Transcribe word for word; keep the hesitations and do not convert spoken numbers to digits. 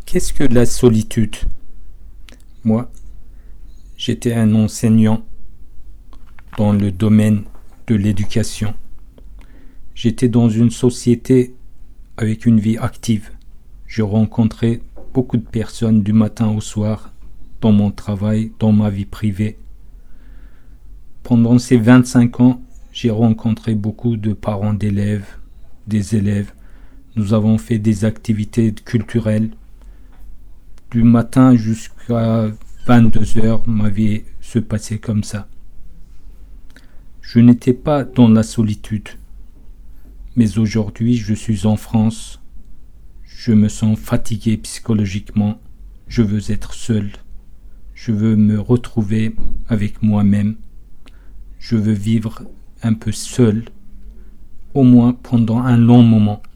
Qu'est-ce que la solitude? Moi, j'étais un enseignant dans le domaine de l'éducation. J'étais dans une société avec une vie active. Je rencontrais beaucoup de personnes du matin au soir, dans mon travail, dans ma vie privée. Pendant ces vingt-cinq ans, j'ai rencontré beaucoup de parents d'élèves, des élèves. Nous avons fait des activités culturelles. Du matin jusqu'à vingt-deux heures, ma vie se passait comme ça. Je n'étais pas dans la solitude. Mais aujourd'hui, je suis en France. Je me sens fatigué psychologiquement. Je veux être seul. Je veux me retrouver avec moi-même. Je veux vivre un peu seul, au moins pendant un long moment.